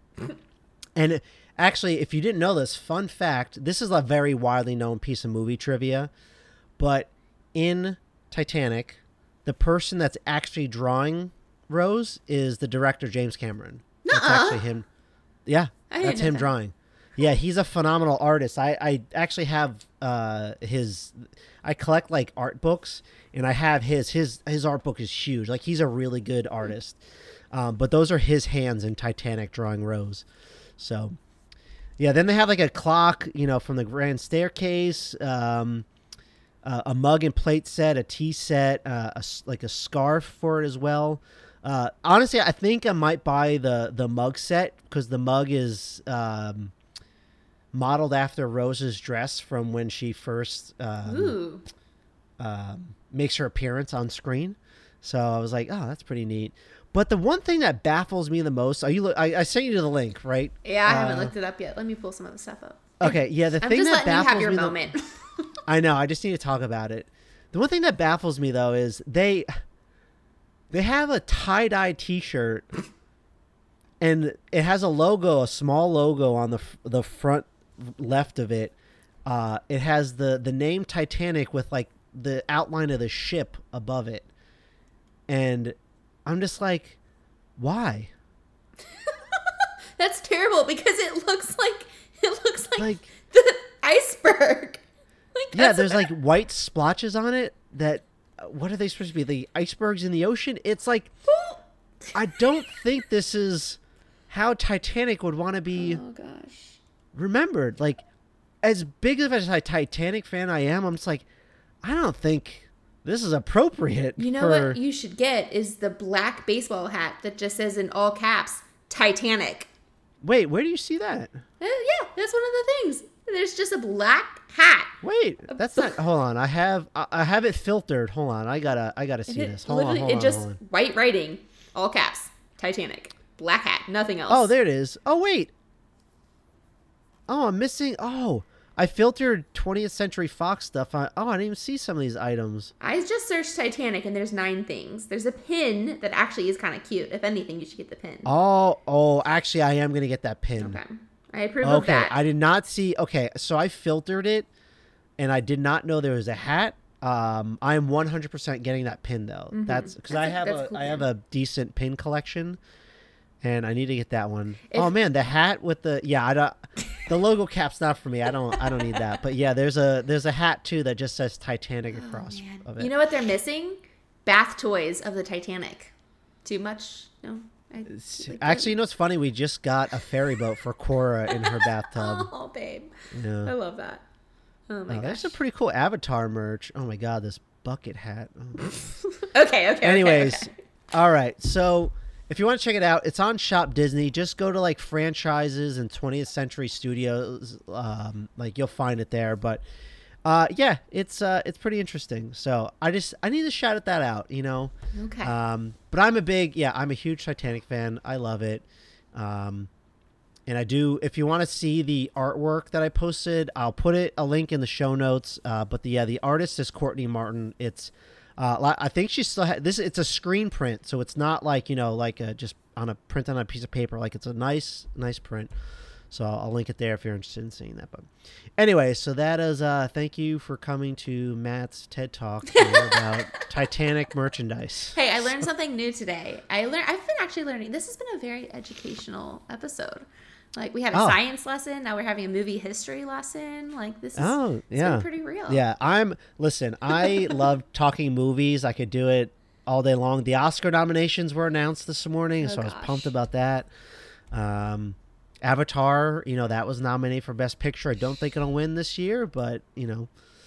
And actually, if you didn't know this, fun fact, this is a very widely known piece of movie trivia, but in Titanic, the person that's actually drawing Rose is the director, James Cameron. That's Nuh-uh. actually him. Yeah, I didn't that's know him that. drawing. Yeah, he's a phenomenal artist. I, I actually have uh, his... I collect like art books, and I have his. His his art book is huge. Like, he's a really good artist. Um, but those are his hands in Titanic drawing Rose. So, yeah, then they have like a clock, you know, from the Grand Staircase, um, uh, a mug and plate set, a tea set, uh, a s like a scarf for it as well. Uh, honestly, I think I might buy the, the mug set because the mug is um, modeled after Rose's dress from when she first um, Ooh. um, makes her appearance on screen. So I was like, oh, that's pretty neat. But the one thing that baffles me the most, are you? Look, I, I sent you to the link, right? Yeah, I haven't Uh, looked it up yet. Let me pull some of the stuff up. Okay, yeah. The I'm thing just that letting you baffles have your me, the- moment. I know. I just need to talk about it. The one thing that baffles me though is they they have a tie dye T-shirt, and it has a logo, a small logo on the f- the front left of it. Uh, it has the the name Titanic with like the outline of the ship above it, and I'm just like, why? That's terrible because it looks like it looks like, Like- the iceberg. Like, Yeah, that's there's a- like white splotches on it that. uh, What are they supposed to be? The icebergs in the ocean? It's like, I don't think this is how Titanic would want to be Oh gosh. remembered. Like, as big of a Titanic fan I am, I'm just like, I don't think this is appropriate. You know for... what you should get is the black baseball hat that just says in all caps Titanic. Wait, where do you see that? Uh, yeah, that's one of the things. There's just a black hat. Wait, that's not. Hold on, I have I I have it filtered. Hold on, I gotta I gotta see It, this. Hold on, literally, hold it on, just hold on. white writing, all caps, Titanic, black hat, nothing else. Oh, there it is. Oh, wait. Oh, I'm missing. Oh, I filtered twentieth Century Fox stuff. I, oh, I didn't even see some of these items. I just searched Titanic and there's nine things. There's a pin that actually is kind of cute. If anything, you should get the pin. Oh, oh, actually, I am gonna get that pin. Okay, I approve of Okay, that. I did not see. Okay, so I filtered it, and I did not know there was a hat. Um, I am one hundred percent getting that pin though. That's because I Mm-hmm. That's a- have that's a, a cool I have pin. a decent pin collection, and I need to get that one. If- Oh man, the hat with the yeah, I don't. The logo cap's not for me. I don't. I don't need that. But yeah, there's a there's a hat too that just says Titanic across Oh, Man. of it. You know what they're missing? Bath toys of the Titanic. Too much? No. I, Actually, you know what's funny? We just got a ferry boat for Cora in her bathtub. oh, babe, Yeah. I love that. Oh my Oh, gosh. there's some pretty cool Avatar merch. Oh my god, this bucket hat. Oh my God. Okay, okay. Anyways, okay, okay. all right. So if you want to check it out, it's on Shop Disney. Just go to like franchises and twentieth Century Studios. Um, like you'll find it there. But Uh, yeah, it's uh, it's pretty interesting. So I just I need to shout that out, you know. Okay. Um, but I'm a big yeah, I'm a huge Titanic fan. I love it. Um, and I do. If you want to see the artwork that I posted, I'll put it a link in the show notes. Uh, but the yeah, the artist is Courtney Martin. It's uh, I think she still had this. It's a screen print, so it's not like you know like a, just on a print on a piece of paper. Like it's a nice nice print. So I'll link it there if you're interested in seeing that. But anyway, so that is uh, thank you for coming to Matt's TED Talk here about Titanic merchandise. Hey, I learned something new today. I learned. I've been actually learning. This has been a very educational episode. Like we had a Oh. science lesson. Now we're having a movie history lesson. Like this is Oh, it's yeah. been pretty real. Yeah, I'm listen, I love talking movies. I could do it all day long. The Oscar nominations were announced this morning, Oh, so I was gosh. pumped about that. Um Avatar, you know, that was nominated for Best Picture. I don't think it'll win this year, but you know.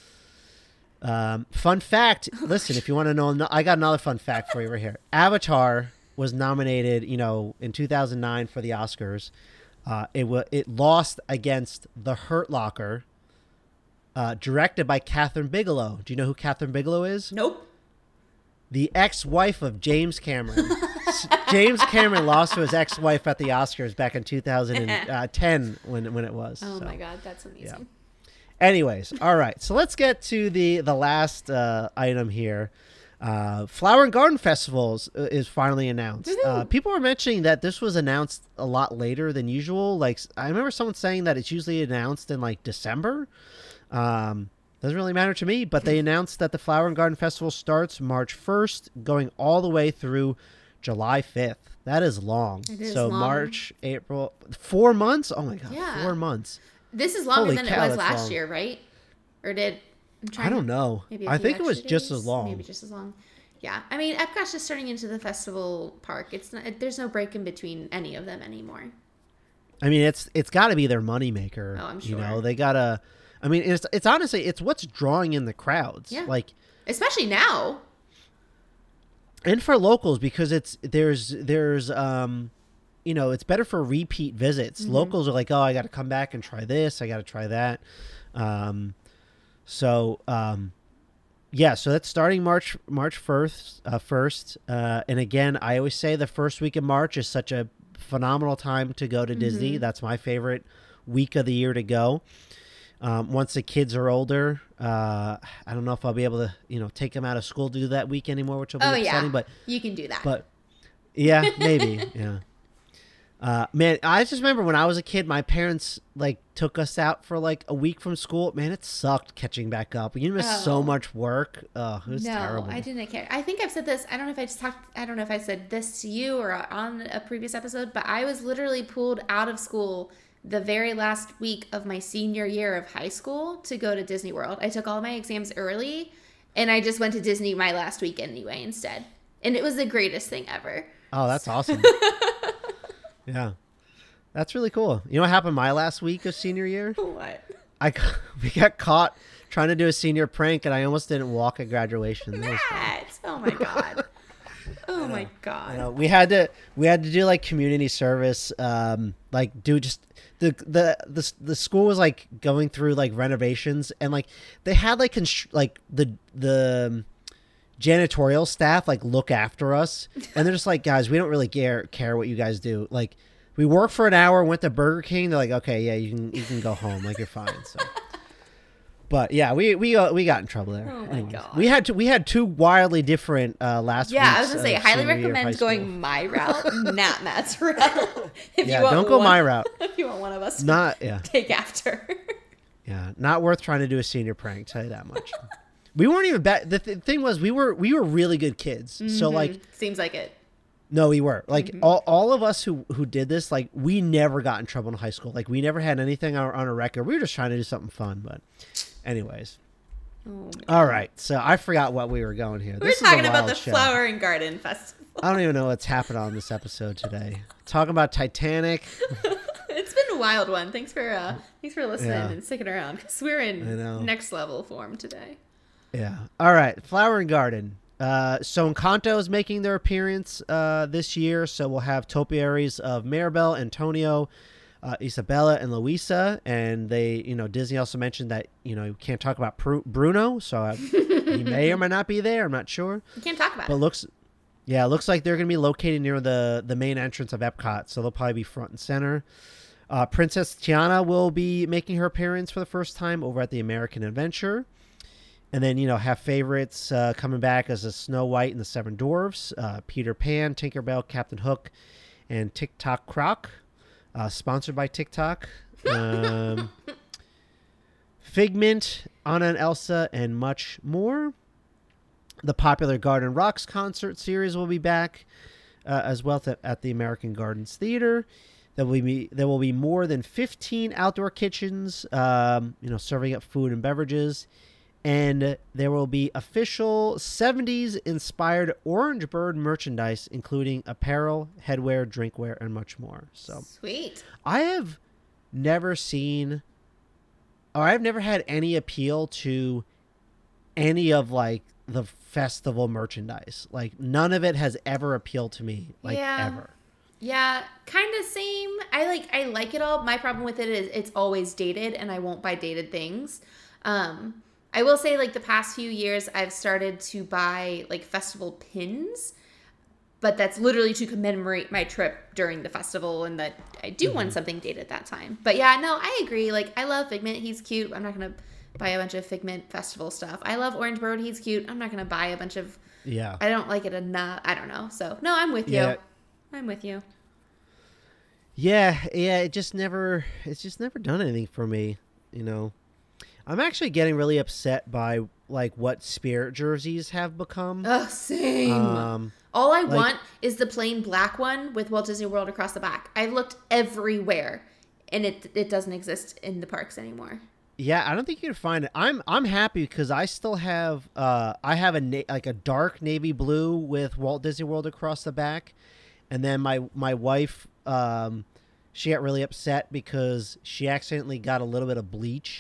Um, fun fact, listen, if you want to know, I got another fun fact for you right here. Avatar was nominated, you know, in two thousand nine for the Oscars. Uh, it wa- it lost against The Hurt Locker, uh, directed by Catherine Bigelow. Do you know who Catherine Bigelow is? Nope. The ex-wife of James Cameron. S- James Cameron lost to his ex-wife at the Oscars back in two thousand ten when when it was. Oh so. my god, that's amazing. Anyways, all right. So let's get to the the last uh, item here. Uh, Flower and Garden Festivals uh, is finally announced. Uh, Woohoo. people were mentioning that this was announced a lot later than usual. Like I remember someone saying that it's usually announced in like December. Um, doesn't really matter to me, but they announced that the Flower and Garden Festival starts March first, going all the way through July fifth. That is long. It is so long. March, April, four months. Oh my god, Yeah. four months. This is longer Holy than cow, it was that's last long. year, right? Or did I'm trying I don't to- know. Maybe a I few think it was extra just days, as long. Maybe just as long. Yeah, I mean, Epcot's just turning into the festival park. It's not. There's no break in between any of them anymore. I mean, it's it's got to be their moneymaker. Oh, I'm You know, sure. they gotta. I mean, it's it's honestly it's what's drawing in the crowds. Yeah. Like, Especially now. and for locals because it's there's there's um, you know, it's better for repeat visits. Mm-hmm. Locals are like, oh, I got to come back and try this. I got to try that. Um, so um, yeah, so that's starting March March first. Uh, first, uh, and again, I always say the first week of March is such a phenomenal time to go to Disney. Mm-hmm. That's my favorite week of the year to go. Um, once the kids are older, uh, I don't know if I'll be able to, you know, take them out of school to do that week anymore, which will be Oh exciting. yeah, But, you can do that. but yeah, maybe, yeah. Uh, man, I just remember when I was a kid, my parents like took us out for like a week from school. Man, it sucked catching back up. You miss so Oh. much work. Oh, it was no, terrible. I didn't care. I think I've said this. I don't know if I just talked. I don't know if I said this to you or on a previous episode, but I was literally pulled out of school the very last week of my senior year of high school to go to Disney World. I took all my exams early, and I just went to Disney my last week anyway instead, and it was the greatest thing ever. Oh, that's awesome. Yeah, that's really cool. You know what happened my last week of senior year? What? I got- we got caught trying to do a senior prank, and I almost didn't walk at graduation. That was fun. Matt! Oh my god. Oh my god. You know, we had to we had to do like community service, um, like do just the the the the school was like going through like renovations, and like they had like constr- like the the um, janitorial staff like look after us, and they're just like, guys, we don't really care care what you guys do. Like, we worked for an hour, went to Burger King. They're like, okay, yeah, you can you can go home, like you're fine. So. But yeah, we we got, we got in trouble there. Oh my Anyways, God. we had to, we had two wildly different uh, last. Yeah, I was weeks gonna say, of highly senior year of high recommend school. going my route, not Matt's route. If Yeah, you want don't go one, my route. If you want one of us to Not yeah, take after. yeah, not worth trying to do a senior prank. Tell you that much. We weren't even bad. The th- thing was, we were we were really good kids. So like, Mhm. Seems like it. no, we were like Mm-hmm. all, all of us who who did this. Like, we never got in trouble in high school. Like, we never had anything on, on a record. We were just trying to do something fun. But, anyways, Oh, all right. So I forgot what we were going here. we're This is a talking about wild the show. Flower and Garden Festival. I don't even know what's happened on this episode today. Talking about Titanic. It's been a wild one. Thanks for uh, thanks for listening Yeah. and sticking around because we're I in know. next level form today. Yeah. All right. Flower and Garden. Uh, so Encanto is making their appearance uh, this year. So we'll have topiaries of Maribel, Antonio, uh, Isabella and Luisa, and they, you know, Disney also mentioned that, you know, you can't talk about Pru- Bruno, so uh, he may or may not be there. I'm not sure. You can't talk about but it. looks, yeah, it looks like they're going to be located near the the main entrance of Epcot, so they'll probably be front and center. Uh, Princess Tiana will be making her appearance for the first time over at the American Adventure. And then, you know, have favorites uh, coming back as a Snow White and the Seven Dwarfs, uh, Peter Pan, Tinkerbell, Captain Hook, and TikTok Croc, uh, sponsored by TikTok. Um, Figment, Anna and Elsa, and much more. The popular Garden Rocks concert series will be back uh, as well at, at the American Gardens Theater. There will be there will be more than fifteen outdoor kitchens, um, you know, serving up food and beverages. And there will be official seventies inspired Orange Bird merchandise, including apparel, headwear, drinkware, and much more. So Sweet. I have never seen, or I've never had any appeal to any of like the festival merchandise. Like none of it has ever appealed to me, like Yeah. ever. Yeah, kind of same. I like I like it all. My problem with it is it's always dated, and I won't buy dated things. Um, I will say, like, the past few years, I've started to buy, like, festival pins, but that's literally to commemorate my trip during the festival and that I do Mm-hmm. want something dated at that time. But, yeah, no, I agree. Like, I love Figment. He's cute. I'm not going to buy a bunch of Figment festival stuff. I love Orange Bird. He's cute. I'm not going to buy a bunch of... Yeah. I don't like it enough. I don't know. So, no, I'm with you. Yeah. I'm with you. Yeah, yeah, it just never, it's just never done anything for me, you know. I'm actually getting really upset by like what Spirit jerseys have become. Oh, same. Um, All I like- want is the plain black one with Walt Disney World across the back. I've looked everywhere, and it it doesn't exist in the parks anymore. yeah, I don't think you can find it. I'm I'm happy because I still have uh I have a na- like a dark navy blue with Walt Disney World across the back, and then my my wife um she got really upset because she accidentally got a little bit of bleach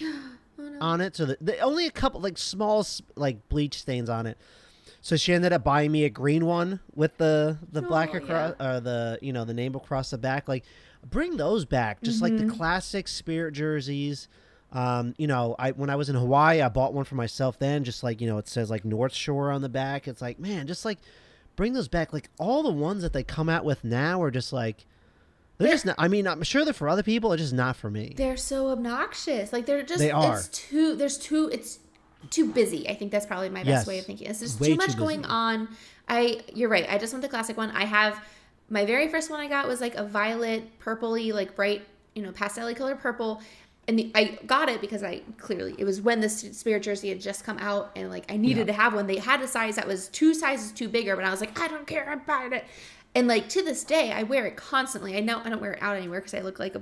on it, so the, the only a couple like small s- like bleach stains on it. So she ended up buying me a green one with the the Oh, black across yeah. or the you know the name across the back. Like, bring those back, just like the classic Spirit jerseys. Um, you know, I when I was in Hawaii, I bought one for myself. Then, just like you know, it says like North Shore on the back. It's like, man, just like bring those back. Like all the ones that they come out with now are just like they're They're- just not. I mean, I'm sure they're for other people. They're just not for me. They're so obnoxious. Like they're just They are. it's too there's too it's too busy. I think that's probably my best Yes. way of thinking. It's just Way too much too going busy. on. I you're right. I just want the classic one. I have my very first one I got was like a violet, purpley, like bright, you know, pastel color purple. And the, I got it because I clearly it was when the Spirit jersey had just come out, and like I needed Yeah. to have one. They had a size that was two sizes too bigger, but I was like, I don't care, I'm buying it. And like to this day, I wear it constantly. I know I don't wear it out anywhere because I look like a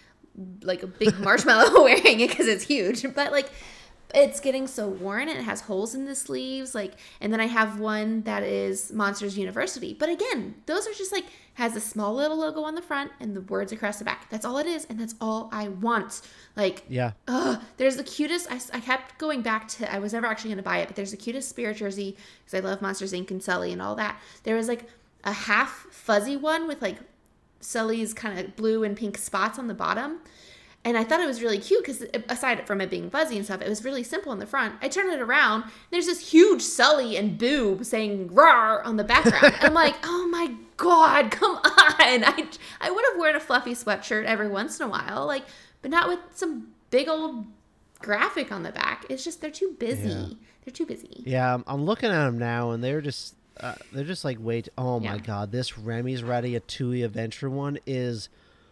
like a big marshmallow wearing it because it's huge. But like it's getting so worn and it has holes in the sleeves. Like, and then I have one that is Monsters University. But again, those are just like has a small little logo on the front and the words across the back. That's all it is, and that's all I want. Like, Yeah. ugh, there's the cutest. I, I kept going back to. I was never actually going to buy it, but there's the cutest Spirit jersey because I love Monsters Incorporated and Sully and all that. There was like a half fuzzy one with like Sully's kind of blue and pink spots on the bottom. And I thought it was really cute because aside from it being fuzzy and stuff, it was really simple in the front. I turn it around, and there's this huge Sully and Boob saying "rawr" on the background. And I'm like, oh my God, come on. I, I would have worn a fluffy sweatshirt every once in a while, like, but not with some big old graphic on the back. It's just, they're too busy. Yeah. They're too busy. Yeah, I'm, I'm looking at them now, and they're just uh, they're just like wait. Oh my Yeah. God, this Remy's Ratatouille Adventure one is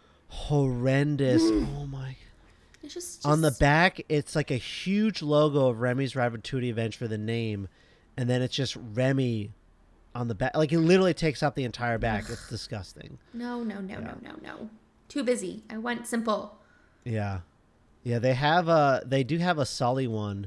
horrendous. Oh my. It's just, just On the back, it's like a huge logo of Remy's Ratatouille Adventure, the name, and then it's just Remy on the back. Like it literally takes up the entire back. It's disgusting. No, no, no, no, no, no. Too busy. I want simple. Yeah, yeah. They have a they do have a Sully one.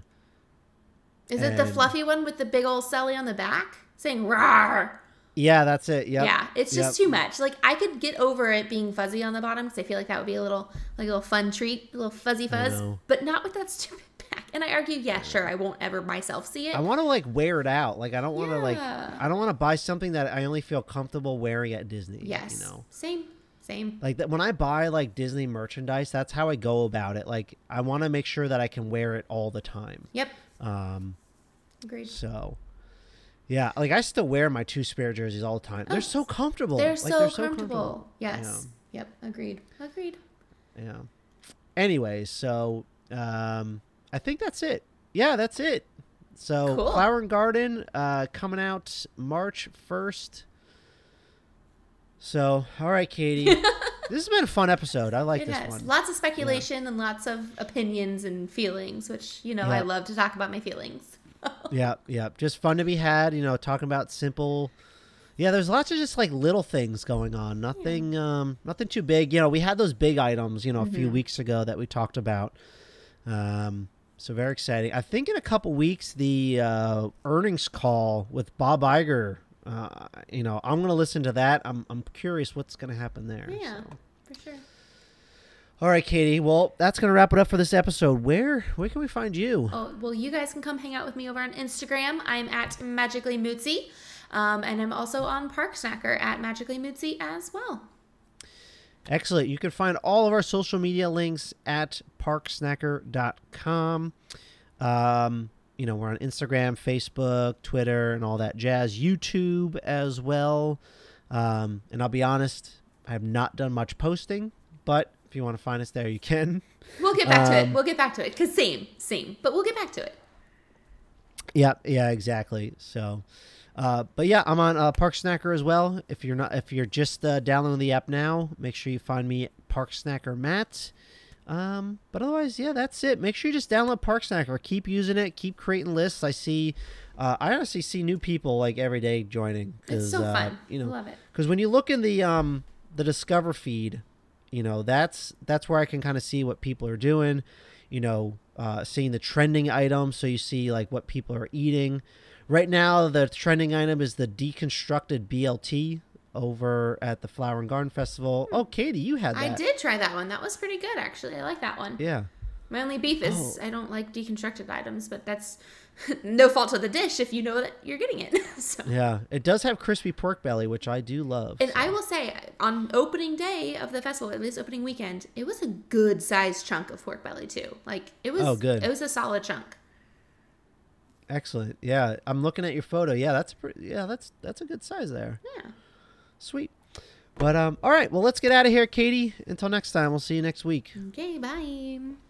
Is it the And- fluffy one with the big old Sully on the back saying "rawr"? Yeah, that's it. Yep. Yeah, it's just Yep. too much. Like I could get over it being fuzzy on the bottom because I feel like that would be a little like a little fun treat, a little fuzzy fuzz, know. but not with that stupid back. And I argue, yeah, sure, I won't ever myself see it. I want to like wear it out. Like I don't want to like Yeah. I don't want to buy something that I only feel comfortable wearing at Disney. yes, You know. same, Same. Like that when I buy like Disney merchandise, that's how I go about it. Like I want to make sure that I can wear it all the time. Yep. Um, Agreed. So, yeah, like I still wear my two spare jerseys all the time. They're Oh, so comfortable. They're, Like, so, they're so comfortable. comfortable. Yes. Yep. Agreed. Agreed. Yeah. Anyways, so um, I think that's it. Yeah, that's it. So Cool. Flower and Garden uh, coming out March first. So, all right, Katie. This has been a fun episode. I like It this has one. lots of speculation and lots of opinions and feelings, which, you know, I Yeah. love to talk about my feelings. Yeah, yeah. Just fun to be had, you know, talking about simple. Yeah, there's lots of just like little things going on. Nothing um nothing too big. You know, we had those big items, you know, a few Mhm. weeks ago that we talked about. Um so very exciting. I think in a couple weeks the uh earnings call with Bob Iger, uh you know, I'm going to listen to that. I'm I'm curious what's going to happen there. Yeah, So. for sure. All right, Katie. Well, that's going to wrap it up for this episode. Where where can we find you? Oh, well, you guys can come hang out with me over on Instagram. I'm at Magically Mootsy. Um, and I'm also on Park Snacker at Magically Mootsy as well. Excellent. You can find all of our social media links at park snacker dot com. Um, you know, we're on Instagram, Facebook, Twitter, and all that jazz. YouTube as well. Um, and I'll be honest, I have not done much posting, but if you want to find us there, you can. We'll get back to it. Um, We'll get back to it. Because same, same. But we'll get back to it. Yeah, yeah, exactly. So, uh, but yeah, I'm on uh, Park Snacker as well. If you're not, if you're just uh, downloading the app now, make sure you find me Park Snacker Matt. Um, but otherwise, yeah, that's it. Make sure you just download Park Snacker. Keep using it. Keep creating lists. I see, uh, I honestly see new people like every day joining. It's so uh, fun. You know, I love it. because when you look in the um the Discover feed, you know that's that's where I can kind of see what people are doing. You know, uh, seeing the trending items, so you see like what people are eating. Right now, the trending item is the deconstructed B L T over at the Flower and Garden Festival. Oh, Katie, you had that. I did try that one. That was pretty good, actually. I like that one. Yeah. My only beef is Oh. I don't like deconstructed items, but that's no fault of the dish if you know that you're getting it. So. Yeah. It does have crispy pork belly, which I do love. And so. I will say, on opening day of the festival, at least opening weekend, it was a good sized chunk of pork belly too. Like it was. Oh, good. It was a solid chunk. Excellent. Yeah, I'm looking at your photo. Yeah, that's pretty. Yeah, that's that's a good size there. Yeah. Sweet. But um, all right. Well, let's get out of here, Katie. Until next time, we'll see you next week. Okay. Bye.